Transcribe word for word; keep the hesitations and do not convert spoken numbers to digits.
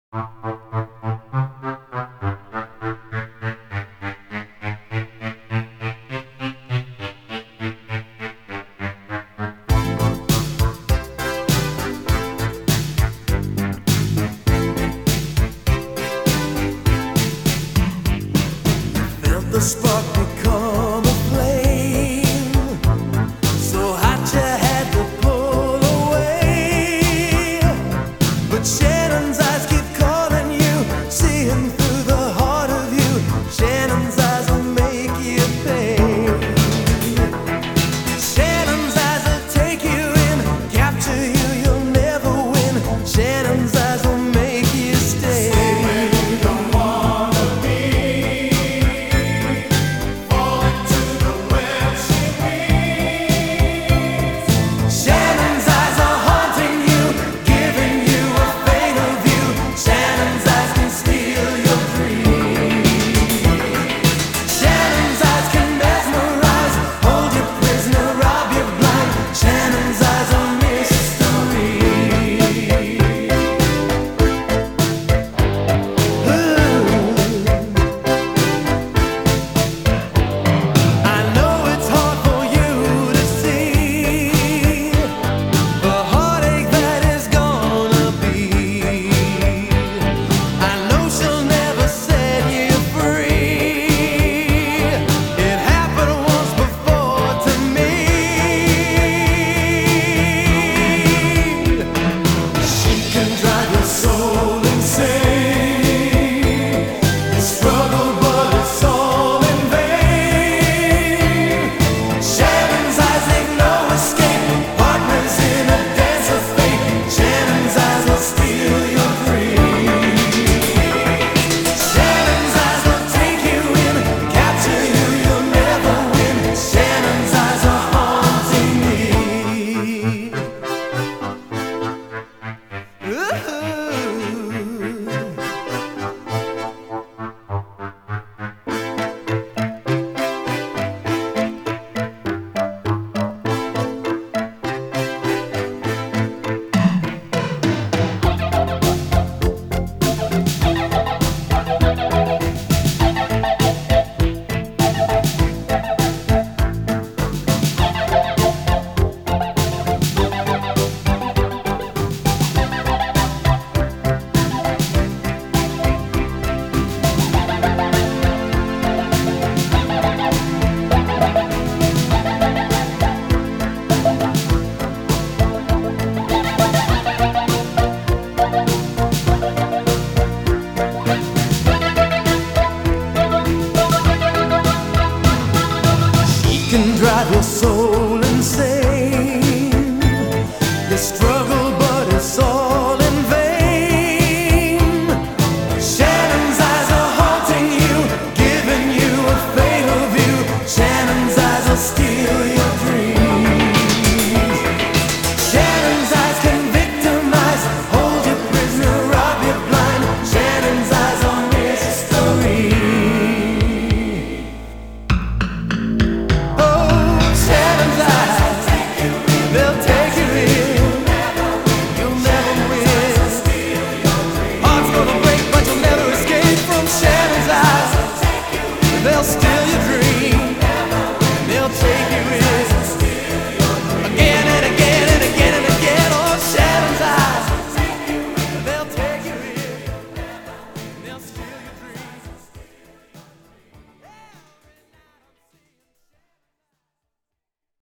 Felt the spark become a flame, so hot you had to pull away. But Shannon's eyes keep calling you, seeing through the heart of you. Shannon's eyes will make you pay. Shannon's eyes will take you in, capture you, you'll never win. Shannon's eyes will make you stay. Can drive your soul